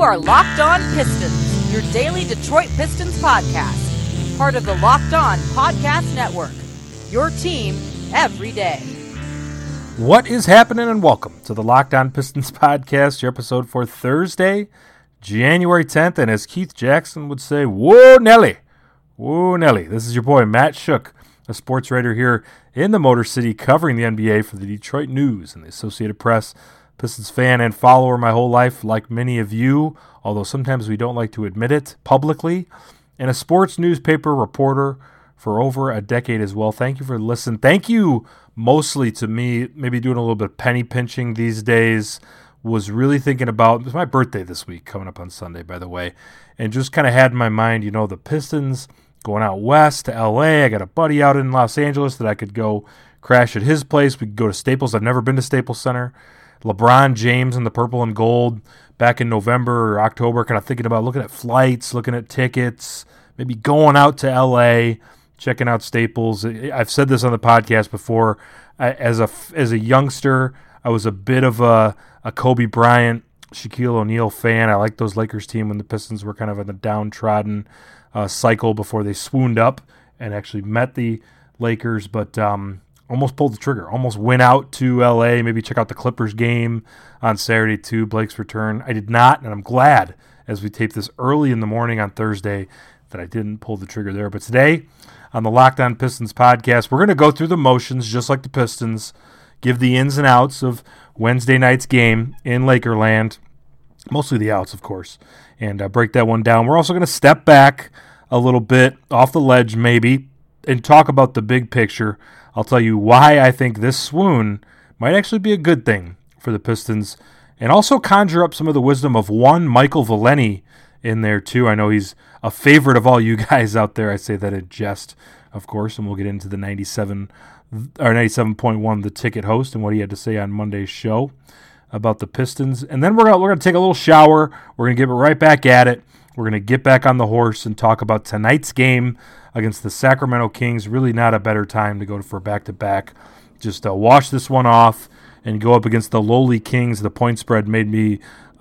are Locked On Pistons, your daily Detroit Pistons podcast. Part of the Locked On Podcast Network, your team every day. What is happening, and welcome to the Locked On Pistons podcast, your episode for Thursday, January 10th. And as Keith Jackson would say, whoa, Nelly. Whoa, Nelly. This is your boy, Matt Shook, a sports writer here in the Motor City, covering the NBA for the Detroit News and the Associated Press. Pistons fan and follower my whole life, like many of you, although sometimes we don't like to admit it publicly, and a sports newspaper reporter for over a decade as well. Thank you for listening. Thank you mostly to me, maybe doing a little bit of penny pinching these days. Was really thinking about, it was my birthday this week, coming up on Sunday, by the way, and just kind of had in my mind, you know, the Pistons going out west to LA. I got a buddy out in Los Angeles that I could go crash at his place. We could go to Staples. I've never been to Staples Center. LeBron James in the purple and gold back in November or October, kind of thinking about looking at flights, looking at tickets, maybe going out to LA, checking out Staples. I've said this on the podcast before. As a youngster, I was a bit of a Kobe Bryant, Shaquille O'Neal fan. I liked those Lakers team when the Pistons were kind of in the downtrodden cycle before they swooned up and actually met the Lakers, but almost pulled the trigger, almost went out to L.A., maybe check out the Clippers game on Saturday too, Blake's return. I did not, and I'm glad, as we tape this early in the morning on Thursday, that I didn't pull the trigger there. But today, on the Locked On Pistons podcast, we're going to go through the motions just like the Pistons, give the ins and outs of Wednesday night's game in Lakerland, mostly the outs, of course, and break that one down. We're also going to step back a little bit, off the ledge maybe, and talk about the big picture. I'll tell you why I think this swoon might actually be a good thing for the Pistons, and also conjure up some of the wisdom of one Michael Valeni in there too. I know he's a favorite of all you guys out there. I say that in jest, of course, and we'll get into the 97.1, the ticket host, and what he had to say on Monday's show about the Pistons. And then we're going to take a little shower. We're going to get right back at it. We're going to get back on the horse and talk about tonight's game against the Sacramento Kings. Really not a better time to go for back-to-back. Just wash this one off and go up against the lowly Kings. The point spread made me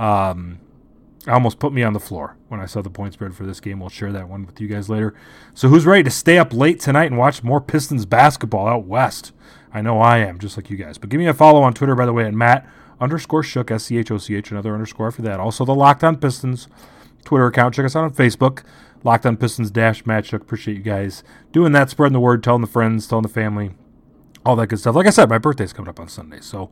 almost put me on the floor when I saw the point spread for this game. We'll share that one with you guys later. So who's ready to stay up late tonight and watch more Pistons basketball out west? I know I am, just like you guys. But give me a follow on Twitter, by the way, at Matt_Shook, S-C-H-O-C-H, another underscore after that. Also the Locked On Pistons Twitter account. Check us out on Facebook, Locked On Pistons Matt Shook. Appreciate you guys doing that, spreading the word, telling the friends, telling the family, all that good stuff. Like I said, my birthday's coming up on Sunday, so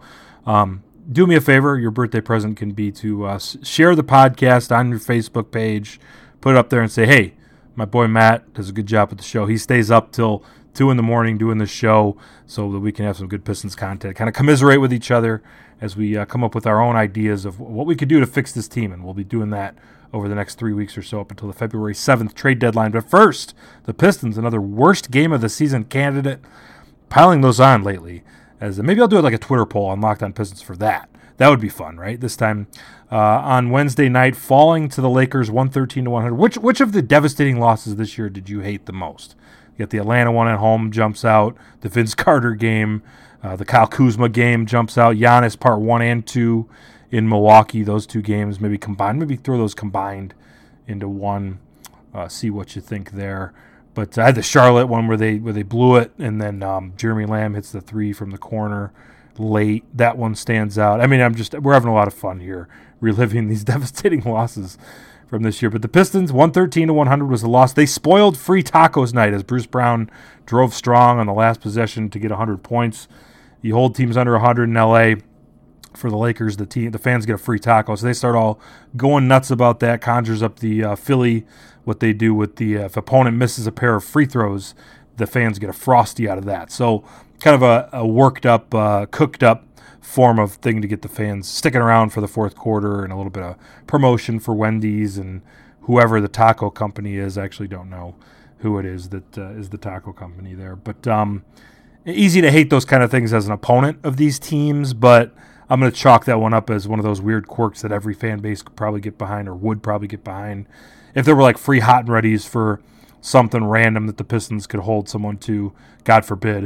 do me a favor. Your birthday present can be to share the podcast on your Facebook page, put it up there and say, hey, my boy Matt does a good job with the show. He stays up till 2 in the morning doing the show so that we can have some good Pistons content, kind of commiserate with each other as we come up with our own ideas of what we could do to fix this team, and we'll be doing that over the next 3 weeks or so up until the February 7th trade deadline. But first, the Pistons, another worst game of the season candidate, piling those on lately. As maybe I'll do it like a Twitter poll on Locked On Pistons for that. That would be fun, right? This time on Wednesday night, falling to the Lakers 113-100. Which of the devastating losses this year did you hate the most? You got the Atlanta one at home, jumps out. The Vince Carter game, the Kyle Kuzma game jumps out. Giannis part 1 and 2 in Milwaukee. Those two games maybe combined. Maybe throw those combined into one. See what you think there. But I had the Charlotte one where they blew it, and then Jeremy Lamb hits the 3 from the corner late. That one stands out. I mean, we're having a lot of fun here, reliving these devastating losses from this year. But the Pistons, 113-100 was the loss. They spoiled free tacos night as Bruce Brown drove strong on the last possession to get 100 points. The whole team's under 100 in L.A. For the Lakers, the fans get a free taco, so they start all going nuts about that. Conjures up the Philly, what they do with the if opponent misses a pair of free throws, the fans get a frosty out of that. So kind of a worked up, cooked up form of thing to get the fans sticking around for the fourth quarter, and a little bit of promotion for Wendy's and whoever the taco company is. I actually don't know who it is that is the taco company there, but easy to hate those kind of things as an opponent of these teams, but I'm going to chalk that one up as one of those weird quirks that every fan base could probably get behind, or would probably get behind, if there were like free hot and readies for something random that the Pistons could hold someone to, God forbid.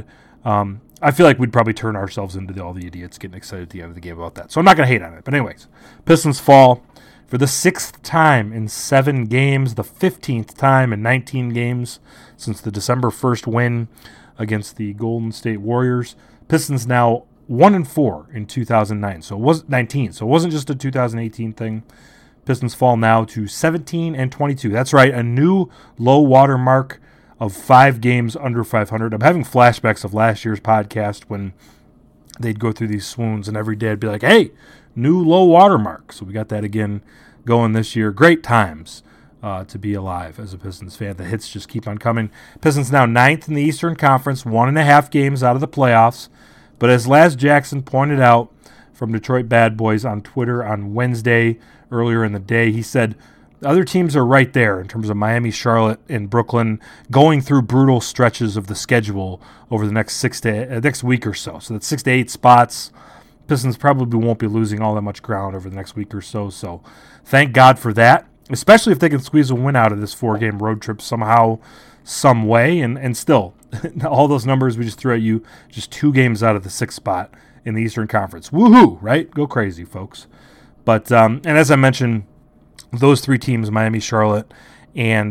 I feel like we'd probably turn ourselves into all the idiots getting excited at the end of the game about that. So I'm not going to hate on it. But anyways, Pistons fall for the 6th time in 7 games, the 15th time in 19 games since the December 1st win against the Golden State Warriors. Pistons now 1-4 in 2009. So it was 19. So it wasn't just a 2018 thing. Pistons fall now to 17-22. That's right, a new low water mark of 5 games under 500. I'm having flashbacks of last year's podcast when they'd go through these swoons, and every day I'd be like, hey, new low water mark. So we got that again going this year. Great times to be alive as a Pistons fan. The hits just keep on coming. Pistons now 9th in the Eastern Conference, 1.5 games out of the playoffs. But as Laz Jackson pointed out from Detroit Bad Boys on Twitter on Wednesday earlier in the day, he said, other teams are right there in terms of Miami, Charlotte, and Brooklyn going through brutal stretches of the schedule over the next next week or so. So that's 6 to 8 spots. Pistons probably won't be losing all that much ground over the next week or so. So thank God for that, especially if they can squeeze a win out of this 4-game road trip somehow, some way. And still, all those numbers we just threw at you, just 2 games out of the 6th spot in the Eastern Conference. Woohoo, right? Go crazy, folks. But, and as I mentioned, those 3 teams, Miami, Charlotte, and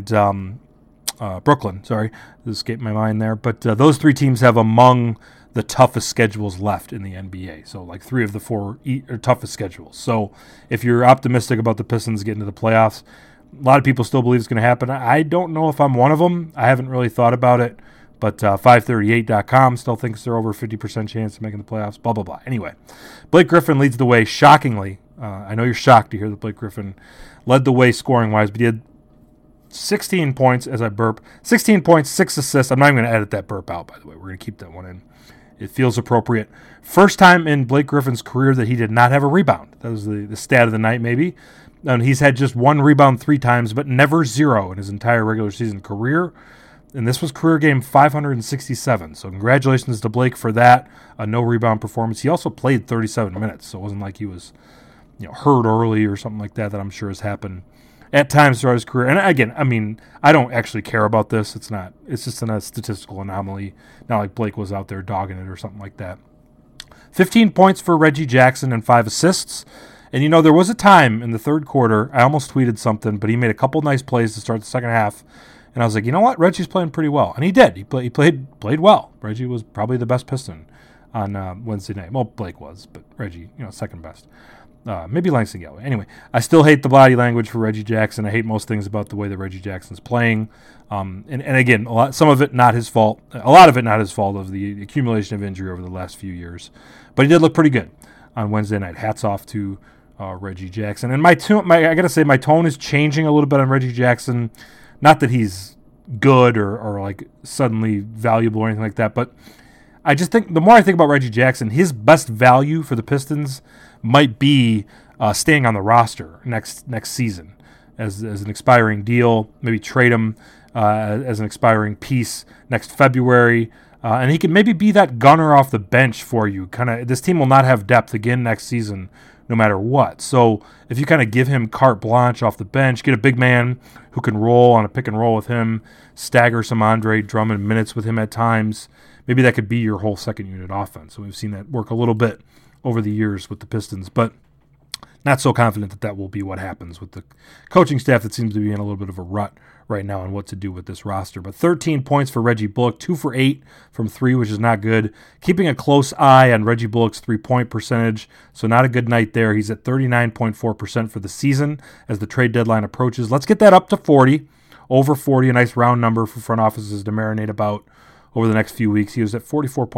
Brooklyn, sorry, this escaped my mind there. But those 3 teams have among the toughest schedules left in the NBA. So like 3 of the 4 toughest schedules. So if you're optimistic about the Pistons getting to the playoffs, a lot of people still believe it's going to happen. I don't know if I'm one of them. I haven't really thought about it. But 538.com still thinks they're over 50% chance of making the playoffs, blah, blah, blah. Anyway, Blake Griffin leads the way shockingly. I know you're shocked to hear that Blake Griffin led the way scoring-wise, but he had 16 points as I burp. 16 points, 6 assists. I'm not even going to edit that burp out, by the way. We're going to keep that one in. It feels appropriate. First time in Blake Griffin's career that he did not have a rebound. That was the stat of the night, maybe. And he's had just 1 rebound 3 times, but never 0 in his entire regular season career. And this was career game 567. So congratulations to Blake for that. A no rebound performance. He also played 37 minutes, so it wasn't like he was hurt early or something like that I'm sure has happened at times throughout his career. And again, I mean, I don't actually care about this. It's just a statistical anomaly. Not like Blake was out there dogging it or something like that. 15 points for Reggie Jackson and 5 assists. And there was a time in the third quarter, I almost tweeted something, but he made a couple nice plays to start the second half. And I was like, you know what? Reggie's playing pretty well. And he did. He played well. Reggie was probably the best Piston on Wednesday night. Well, Blake was, but Reggie, second best. Maybe Langston Galloway. Anyway, I still hate the body language for Reggie Jackson. I hate most things about the way that Reggie Jackson's playing. And again, some of it not his fault. A lot of it not his fault of the accumulation of injury over the last few years. But he did look pretty good on Wednesday night. Hats off to Reggie Jackson. And I got to say, my tone is changing a little bit on Reggie Jackson. Not that he's good or like suddenly valuable or anything like that, but I just think the more I think about Reggie Jackson, his best value for the Pistons might be staying on the roster next season as an expiring deal. Maybe trade him as an expiring piece next February, and he can maybe be that gunner off the bench for you. This team will not have depth again next season, no matter what. So if you kind of give him carte blanche off the bench, get a big man who can roll on a pick and roll with him, stagger some Andre Drummond minutes with him at times, maybe that could be your whole second unit offense. So we've seen that work a little bit over the years with the Pistons, but not so confident that will be what happens with the coaching staff that seems to be in a little bit of a rut right now on what to do with this roster. But 13 points for Reggie Bullock, 2 for 8 from 3, which is not good. Keeping a close eye on Reggie Bullock's 3-point percentage, so not a good night there. He's at 39.4% for the season as the trade deadline approaches. Let's get that up to 40, over 40, a nice round number for front offices to marinate about over the next few weeks. He was at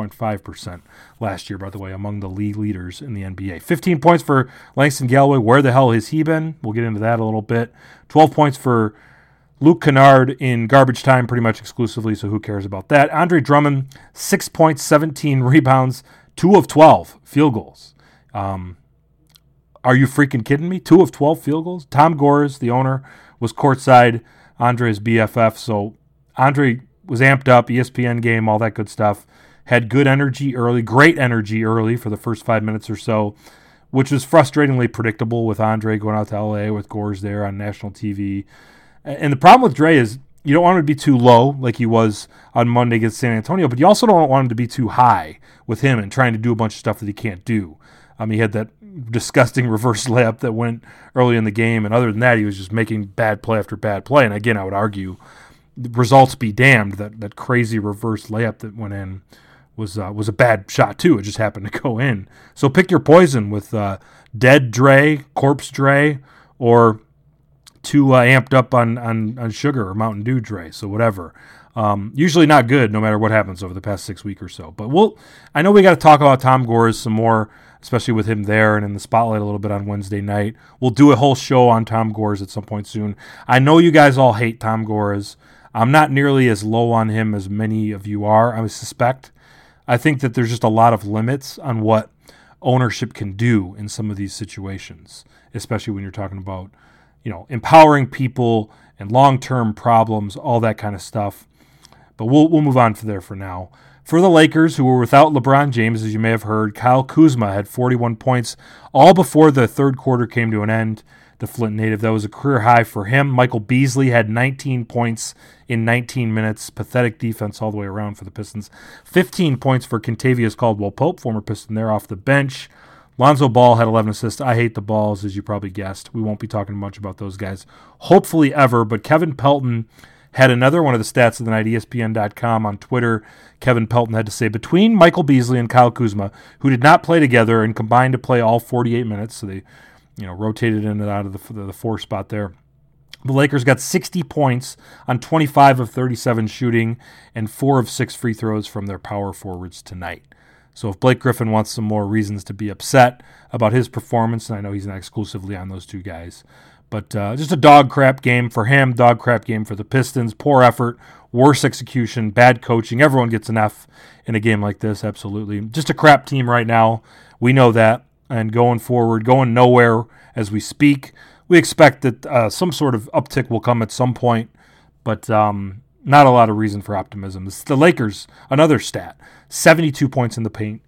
44.5% last year, by the way, among the league leaders in the NBA. 15 points for Langston Galloway. Where the hell has he been? We'll get into that a little bit. 12 points for Luke Kennard in garbage time pretty much exclusively, so who cares about that? Andre Drummond, 6 points, 17 rebounds, 2 of 12 field goals. Are you freaking kidding me? 2 of 12 field goals? Tom Gores, the owner, was courtside, Andre's BFF, so Andre was amped up, ESPN game, all that good stuff. Had good energy early, great energy early for the first 5 minutes or so, which was frustratingly predictable with Andre going out to L.A. with Gores there on national TV. And the problem with Dre is you don't want him to be too low like he was on Monday against San Antonio, but you also don't want him to be too high with him and trying to do a bunch of stuff that he can't do. He had that disgusting reverse layup that went early in the game. And other than that, he was just making bad play after bad play. And again, I would argue, results be damned, that crazy reverse layup that went in was a bad shot too. It just happened to go in. So pick your poison with dead Dre, corpse Dre, or too amped up on sugar or Mountain Dew Dre. So whatever. Usually not good no matter what happens over the past 6 weeks or so. But I know we got to talk about Tom Gores some more, especially with him there and in the spotlight a little bit on Wednesday night. We'll do a whole show on Tom Gores at some point soon. I know you guys all hate Tom Gores. I'm not nearly as low on him as many of you are, I suspect. I think that there's just a lot of limits on what ownership can do in some of these situations, especially when you're talking about, empowering people and long-term problems, all that kind of stuff. But we'll move on from there for now. For the Lakers, who were without LeBron James, as you may have heard, Kyle Kuzma had 41 points all before the third quarter came to an end. The Flint native, that was a career high for him. Michael Beasley had 19 points in 19 minutes. Pathetic defense all the way around for the Pistons. 15 points for Kentavious Caldwell-Pope, former Piston there off the bench. Lonzo Ball had 11 assists. I hate the Balls, as you probably guessed. We won't be talking much about those guys, hopefully ever. But Kevin Pelton had another one of the stats of the night, ESPN.com on Twitter. Kevin Pelton had to say, between Michael Beasley and Kyle Kuzma, who did not play together and combined to play all 48 minutes, so they rotated in and out of the 4 spot there, the Lakers got 60 points on 25 of 37 shooting and 4 of 6 free throws from their power forwards tonight. So if Blake Griffin wants some more reasons to be upset about his performance, and I know he's not exclusively on those two guys, but just a dog crap game for him, dog crap game for the Pistons. Poor effort, worse execution, bad coaching. Everyone gets an F in a game like this, absolutely. Just a crap team right now. We know that. And going forward, going nowhere as we speak. We expect that some sort of uptick will come at some point, but not a lot of reason for optimism. The Lakers, another stat, 72 points in the paint,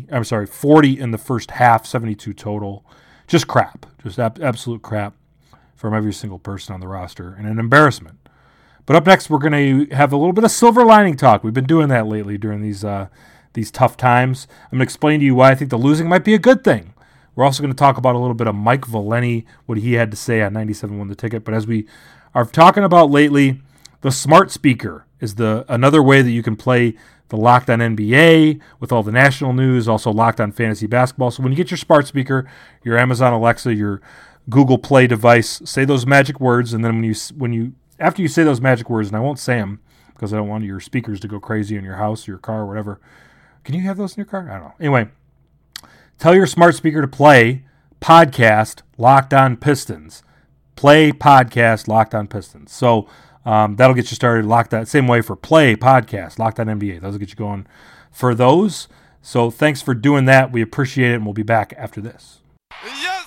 40 in the first half, 72 total. Just crap, just absolute crap from every single person on the roster, and an embarrassment. But up next, we're going to have a little bit of silver lining talk. We've been doing that lately during these tough times. I'm going to explain to you why I think the losing might be a good thing. We're also going to talk about a little bit of Mike Valeni, what he had to say on 97 Won the Ticket. But as we are talking about lately, the smart speaker is another way that you can play the Locked On NBA with all the national news, also Locked On Fantasy Basketball. So when you get your smart speaker, your Amazon Alexa, your Google Play device, say those magic words, and then after you say those magic words, and I won't say them because I don't want your speakers to go crazy in your house or your car or whatever. Can you have those in your car? I don't know. Anyway, tell your smart speaker to play podcast Locked On Pistons. Play podcast Locked On Pistons. So that'll get you started. Locked On, same way for play podcast Locked On NBA. Those will get you going for those. So thanks for doing that. We appreciate it, and we'll be back after this. Yes,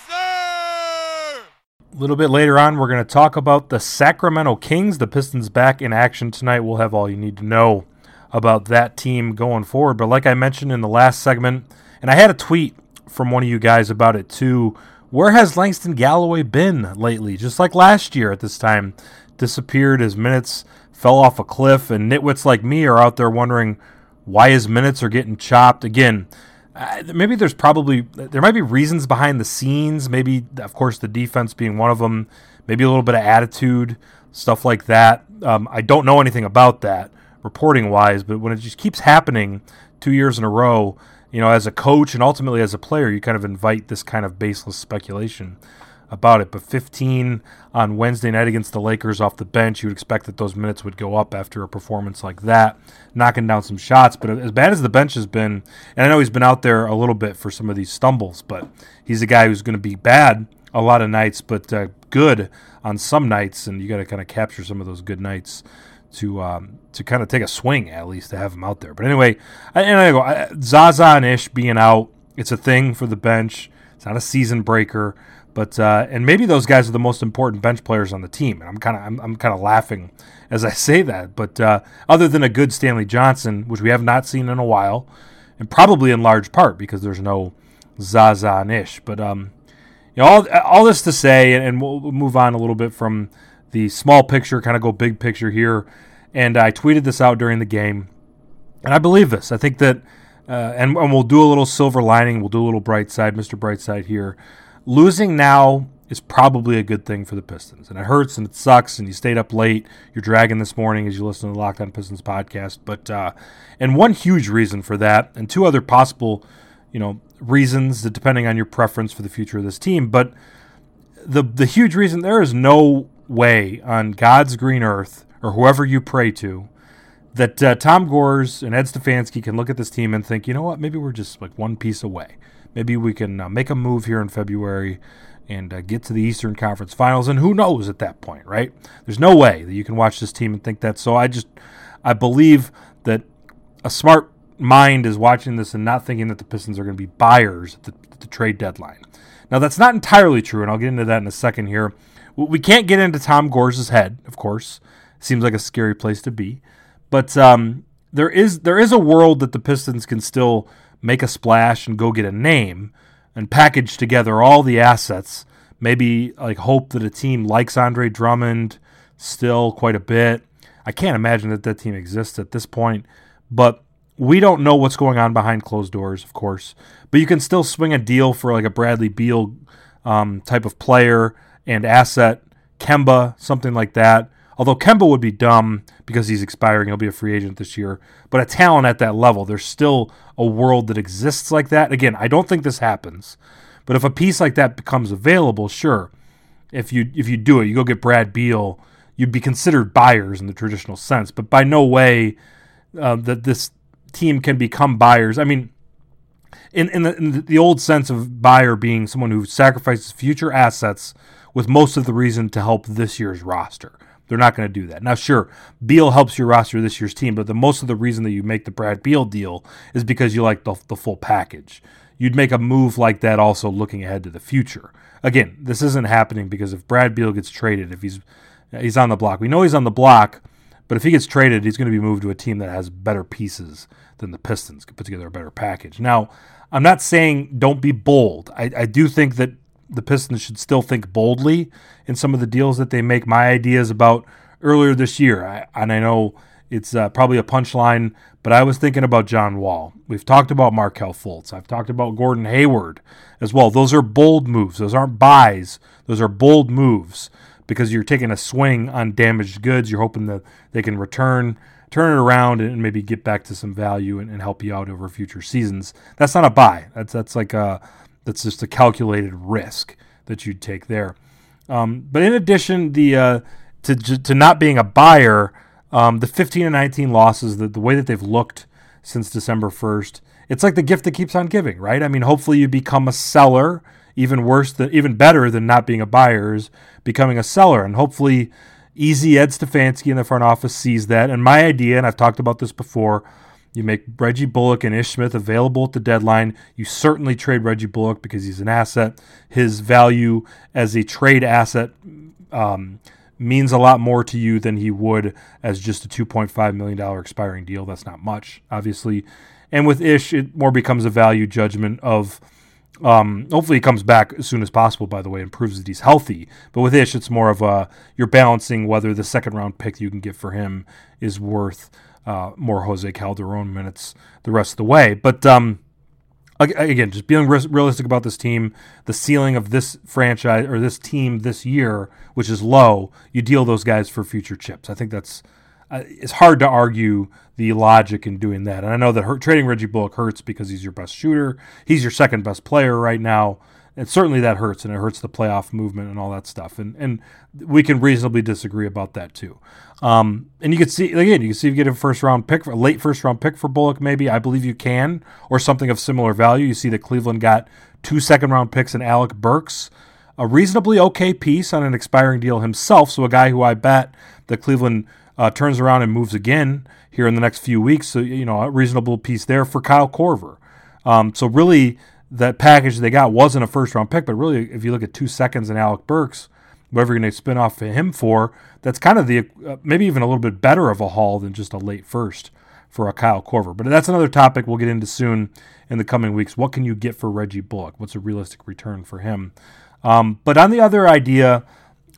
sir! A little bit later on, we're going to talk about the Sacramento Kings. The Pistons back in action tonight. We'll have all you need to know about that team going forward. But like I mentioned in the last segment, and I had a tweet from one of you guys about it too, where has Langston Galloway been lately? Just like last year at this time, disappeared, his minutes fell off a cliff, and nitwits like me are out there wondering why his minutes are getting chopped. Again, maybe there might be reasons behind the scenes, maybe, of course, the defense being one of them, maybe a little bit of attitude, stuff like that. I don't know anything about that reporting-wise, but when it just keeps happening 2 years in a row, as a coach and ultimately as a player, you kind of invite this kind of baseless speculation about it. But 15 on Wednesday night against the Lakers off the bench, you would expect that those minutes would go up after a performance like that, knocking down some shots. But as bad as the bench has been, and I know he's been out there a little bit for some of these stumbles, but he's a guy who's going to be bad a lot of nights, but good on some nights, and you got to kind of capture some of those good nights to kind of take a swing, at least, to have him out there. But anyway, Zaza and Ish being out, it's a thing for the bench. It's not a season breaker, but and maybe those guys are the most important bench players on the team. And I'm kind of laughing as I say that. But other than a good Stanley Johnson, which we have not seen in a while, and probably in large part because there's no Zaza and Ish. But all this to say, and we'll move on a little bit from the small picture, kind of go big picture here. And I tweeted this out during the game, and I believe this. I think that and we'll do a little silver lining. We'll do a little bright side, Mr. Brightside here. Losing now is probably a good thing for the Pistons. And it hurts and it sucks, and you stayed up late. You're dragging this morning as you listen to the Locked On Pistons podcast. But and one huge reason for that, and two other possible, reasons, that depending on your preference for the future of this team. But the huge reason, there is no way on God's green earth, or whoever you pray to, that Tom Gores and Ed Stefanski can look at this team and think, you know what, maybe we're just like one piece away. Maybe we can make a move here in February and get to the Eastern Conference Finals. And who knows at that point, right? There's no way that you can watch this team and think that. So I believe that a smart mind is watching this and not thinking that the Pistons are going to be buyers at the trade deadline. Now, that's not entirely true, and I'll get into that in a second here. We can't get into Tom Gores' head, of course. Seems like a scary place to be. But there is a world that the Pistons can still make a splash and go get a name and package together all the assets. Maybe like hope that a team likes Andre Drummond still quite a bit. I can't imagine that team exists at this point. But we don't know what's going on behind closed doors, of course. But you can still swing a deal for like a Bradley Beal type of player and asset, Kemba, something like that. Although Kemba would be dumb because he's expiring. He'll be a free agent this year. But a talent at that level, there's still a world that exists like that. Again, I don't think this happens. But if a piece like that becomes available, sure. If you do it, you go get Brad Beal, you'd be considered buyers in the traditional sense. But by no way that this team can become buyers. I mean, in the old sense of buyer being someone who sacrifices future assets with most of the reason to help this year's roster. They're not going to do that. Now, sure, Beal helps your roster this year's team, but most of the reason that you make the Brad Beal deal is because you like the full package. You'd make a move like that also looking ahead to the future. Again, this isn't happening because if Brad Beal gets traded, if he's on the block, we know he's on the block, but if he gets traded, he's going to be moved to a team that has better pieces than the Pistons, can put together a better package. Now, I'm not saying don't be bold. I do think that the Pistons should still think boldly in some of the deals that they make. My ideas about earlier this year, I know it's probably a punchline, but I was thinking about John Wall. We've talked about Markelle Fultz. I've talked about Gordon Hayward as well. Those are bold moves. Those aren't buys. Those are bold moves because you're taking a swing on damaged goods. You're hoping that they can turn it around and maybe get back to some value and help you out over future seasons. That's not a buy. That's just a calculated risk that you'd take there. But in addition, to not being a buyer, the 15-19 losses, the way that they've looked since December 1st, it's like the gift that keeps on giving, right? I mean, hopefully you become a seller. Even better than not being a buyer is becoming a seller, and hopefully easy Ed Stefanski in the front office sees that. And my idea, and I've talked about this before, you make Reggie Bullock and Ish Smith available at the deadline. You certainly trade Reggie Bullock because he's an asset. His value as a trade asset means a lot more to you than he would as just a $2.5 million expiring deal. That's not much, obviously. And with Ish, it more becomes a value judgment of hopefully he comes back as soon as possible, by the way, and proves that he's healthy. But with Ish, it's more of you're balancing whether the second-round pick you can get for him is worth more Jose Calderon minutes the rest of the way. But again, just being realistic about this team, the ceiling of this franchise or this team this year, which is low, you deal those guys for future chips. I think that's it's hard to argue the logic in doing that. And I know that trading Reggie Bullock hurts because he's your best shooter. He's your second best player right now. And certainly that hurts, and it hurts the playoff movement and all that stuff. And we can reasonably disagree about that too. And you can see if you get a late first round pick for Bullock, maybe. I believe you can, or something of similar value. You see that Cleveland got 2 second-round picks in Alec Burks, a reasonably okay piece on an expiring deal himself. So a guy who I bet that Cleveland turns around and moves again here in the next few weeks. So, a reasonable piece there for Kyle Korver. So really, that package they got wasn't a first-round pick, but really, if you look at 2 seconds in Alec Burks, whatever you're going to spin off him for, that's kind of the maybe even a little bit better of a haul than just a late first for a Kyle Korver. But that's another topic we'll get into soon in the coming weeks. What can you get for Reggie Bullock? What's a realistic return for him? But on the other idea,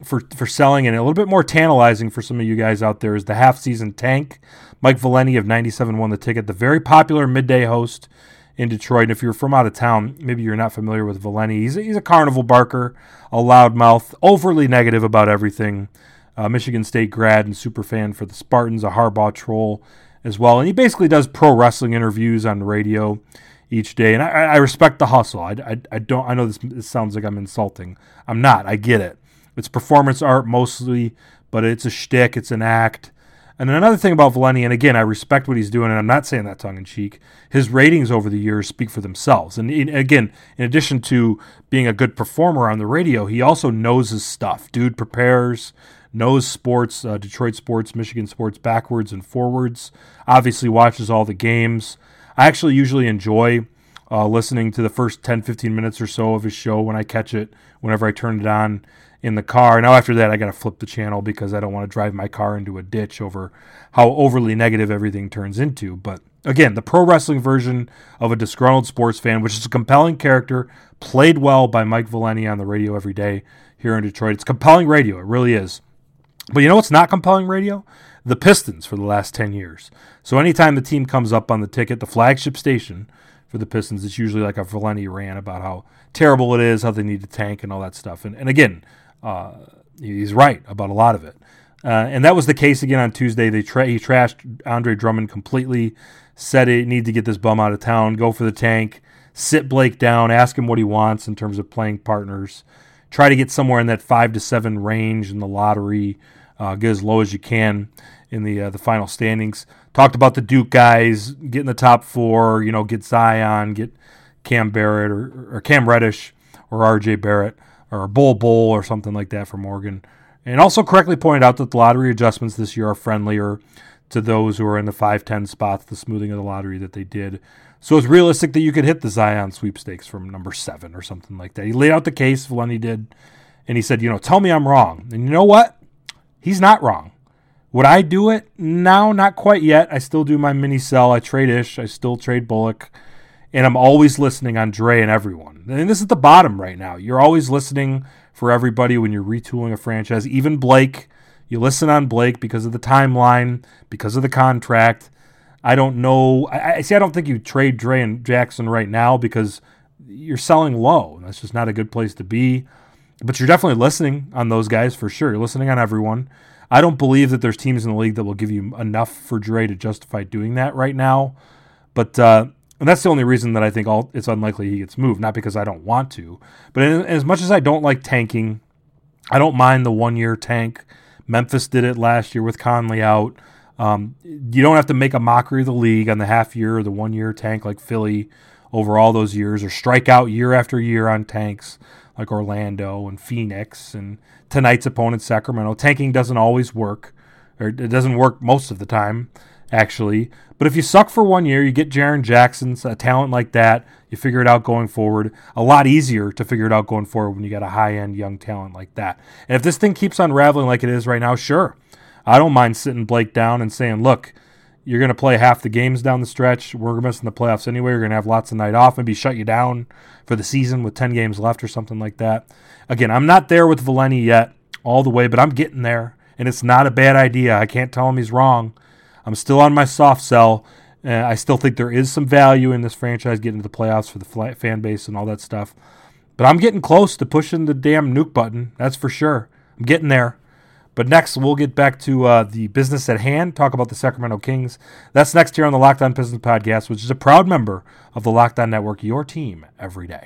for selling, and a little bit more tantalizing for some of you guys out there, is the half-season tank. Mike Valenti of 97 won the ticket, the very popular midday host in Detroit. And if you're from out of town, maybe you're not familiar with Valenti. He's a carnival barker, a loudmouth, overly negative about everything. Michigan State grad and super fan for the Spartans, a Harbaugh troll as well. And he basically does pro wrestling interviews on the radio each day. And I respect the hustle. I know this sounds like I'm insulting. I'm not. I get it. It's performance art mostly, but it's a shtick. It's an act. And another thing about Valenti, and again, I respect what he's doing, and I'm not saying that tongue-in-cheek, his ratings over the years speak for themselves. And again, in addition to being a good performer on the radio, he also knows his stuff. Dude prepares, knows sports, Detroit sports, Michigan sports backwards and forwards, obviously watches all the games. I actually usually enjoy listening to the first 10, 15 minutes or so of his show when I catch it, whenever I turn it on in the car. Now after that, I got to flip the channel because I don't want to drive my car into a ditch over how overly negative everything turns into. But again, the pro wrestling version of a disgruntled sports fan, which is a compelling character, played well by Mike Valenti on the radio every day here in Detroit. It's compelling radio. It really is. But you know what's not compelling radio? The Pistons for the last 10 years. So anytime the team comes up on the ticket, the flagship station for the Pistons, it's usually like a Valenti rant about how terrible it is, how they need to tank and all that stuff. And again, he's right about a lot of it. And that was the case again on Tuesday. He trashed Andre Drummond completely, said he need to get this bum out of town, go for the tank, sit Blake down, ask him what he wants in terms of playing partners, try to get somewhere in that 5 to 7 range in the lottery, get as low as you can in the final standings. Talked about the Duke guys, get in the top 4, get Zion, get Cam Barrett or Cam Reddish or RJ Barrett, or a Bull or something like that from Oregon. And also correctly pointed out that the lottery adjustments this year are friendlier to those who are in the 5-10 spots, the smoothing of the lottery that they did. So it's realistic that you could hit the Zion sweepstakes from number 7 or something like that. He laid out the case, Valenti did, and he said, tell me I'm wrong. And you know what? He's not wrong. Would I do it? No, not quite yet. I still do my mini sell. I trade Ish. I still trade Bullock. And I'm always listening on Dre and everyone. And this is the bottom right now. You're always listening for everybody when you're retooling a franchise. Even Blake, you listen on Blake because of the timeline, because of the contract. I don't know. I don't think you trade Dre and Jackson right now because you're selling low. That's just not a good place to be. But you're definitely listening on those guys for sure. You're listening on everyone. I don't believe that there's teams in the league that will give you enough for Dre to justify doing that right now. But and that's the only reason that I think it's unlikely he gets moved, not because I don't want to. But as much as I don't like tanking, I don't mind the 1-year tank. Memphis did it last year with Conley out. You don't have to make a mockery of the league on the half-year or the 1-year tank like Philly over all those years, or strike out year after year on tanks like Orlando and Phoenix and tonight's opponent, Sacramento. Tanking doesn't always work, or it doesn't work most of the time, actually. But if you suck for 1 year, you get Jaren Jackson, a talent like that, you figure it out going forward. A lot easier to figure it out going forward when you got a high-end young talent like that. And if this thing keeps unraveling like it is right now, sure. I don't mind sitting Blake down and saying, look, you're going to play half the games down the stretch. We're missing the playoffs anyway. We're going to have lots of night off, maybe shut you down for the season with 10 games left or something like that. Again, I'm not there with Valenti yet all the way, but I'm getting there, and it's not a bad idea. I can't tell him he's wrong. I'm still on my soft sell. I still think there is some value in this franchise getting to the playoffs for the fan base and all that stuff. But I'm getting close to pushing the damn nuke button. That's for sure. I'm getting there. But next, we'll get back to the business at hand, talk about the Sacramento Kings. That's next here on the Locked On Pistons podcast, which is a proud member of the Locked On Network, your team every day.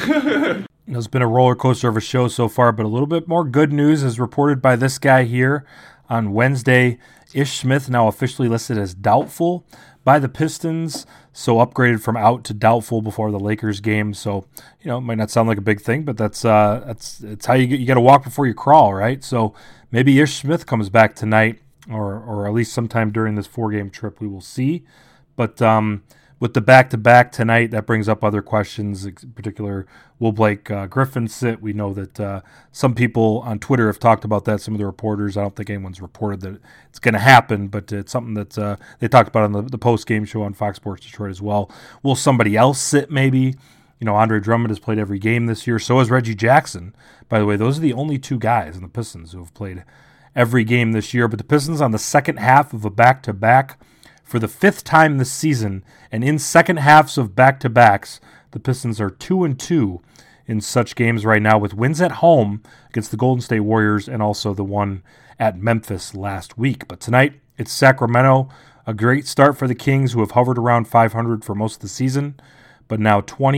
It's been a roller coaster of a show so far, but a little bit more good news is reported by this guy here on Wednesday. Ish Smith now officially listed as doubtful by the Pistons, so upgraded from out to doubtful before the Lakers game. So, it might not sound like a big thing, but that's how you got to walk before you crawl, right? So maybe Ish Smith comes back tonight, or at least sometime during this 4-game trip. We will see. But with the back-to-back tonight, that brings up other questions. In particular, will Blake Griffin sit? We know that some people on Twitter have talked about that, some of the reporters. I don't think anyone's reported that it's going to happen, but it's something that they talked about on the post-game show on Fox Sports Detroit as well. Will somebody else sit maybe? Andre Drummond has played every game this year. So has Reggie Jackson. By the way, those are the only two guys in the Pistons who have played every game this year. But the Pistons on the second half of a back-to-back for the fifth time this season. And in second halves of back-to-backs, the Pistons are 2-2 in such games right now, with wins at home against the Golden State Warriors and also the one at Memphis last week. But tonight, it's Sacramento. A great start for the Kings, who have hovered around 500 for most of the season, but now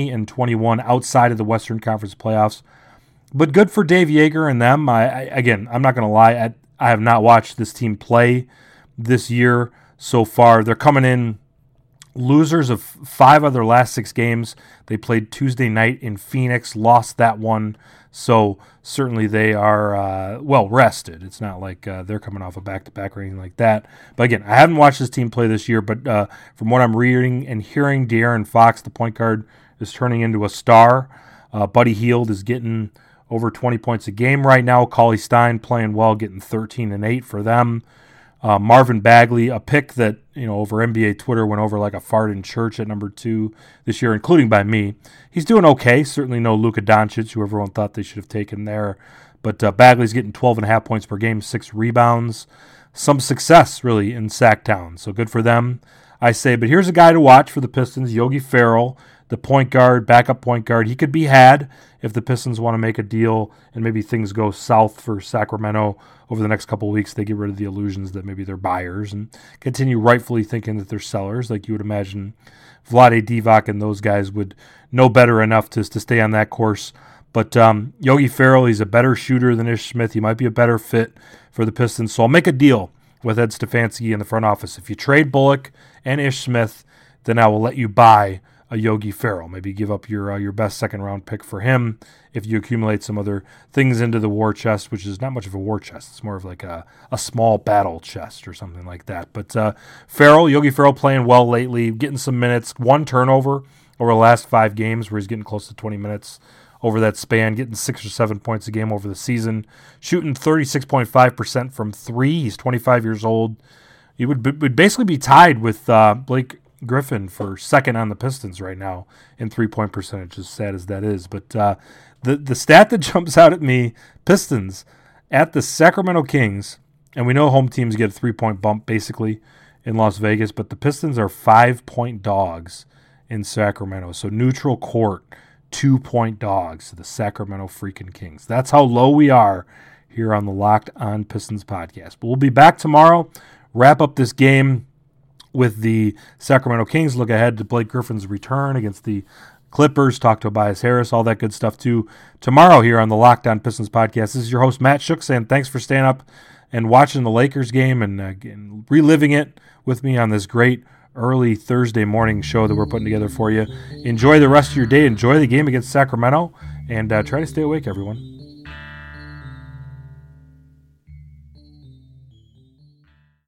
20-21 outside of the Western Conference playoffs. But good for Dave Joerger and them. I'm not going to lie, I have not watched this team play this year so far. They're coming in losers of 5 of their last 6 games. They played Tuesday night in Phoenix, lost that one. So certainly they are well rested. It's not like they're coming off a back-to-back or anything like that. But again, I haven't watched this team play this year, but from what I'm reading and hearing, De'Aaron Fox, the point guard, is turning into a star. Buddy Hield is getting over 20 points a game right now. Cauley Stein playing well, getting 13 and 8 for them. Marvin Bagley, a pick that, over NBA Twitter went over like a fart in church at number 2 this year, including by me. He's doing okay. Certainly no Luka Doncic, who everyone thought they should have taken there. But Bagley's getting 12.5 points per game, 6 rebounds. Some success, really, in Sacktown. So good for them, I say. But here's a guy to watch for the Pistons, Yogi Ferrell, the point guard, backup point guard. He could be had if the Pistons want to make a deal and maybe things go south for Sacramento over the next couple of weeks. They get rid of the illusions that maybe they're buyers and continue rightfully thinking that they're sellers, like you would imagine Vlade Divac and those guys would know better enough to stay on that course. But Yogi Ferrell, he's a better shooter than Ish Smith. He might be a better fit for the Pistons. So I'll make a deal with Ed Stefanski in the front office. If you trade Bullock and Ish Smith, then I will let you buy a Yogi Ferrell. Maybe give up your best second-round pick for him if you accumulate some other things into the war chest, which is not much of a war chest. It's more of like a small battle chest or something like that. But Yogi Ferrell playing well lately, getting some minutes, 1 turnover over the last 5 games where he's getting close to 20 minutes over that span, getting 6 or 7 points a game over the season, shooting 36.5% from 3. He's 25 years old. He would basically be tied with Blake Griffin for second on the Pistons right now in 3-point percentage, as sad as that is. But the stat that jumps out at me, Pistons at the Sacramento Kings, and we know home teams get a 3-point bump basically in Las Vegas, but the Pistons are 5-point dogs in Sacramento. So neutral court, 2-point dogs to the Sacramento freaking Kings. That's how low we are here on the Locked On Pistons podcast. But we'll be back tomorrow, wrap up this game with the Sacramento Kings, look ahead to Blake Griffin's return against the Clippers, talk to Tobias Harris, all that good stuff too. Tomorrow here on the Locked On Pistons podcast, this is your host Matt Shook saying thanks for staying up and watching the Lakers game and reliving it with me on this great early Thursday morning show that we're putting together for you. Enjoy the rest of your day. Enjoy the game against Sacramento, and try to stay awake, everyone.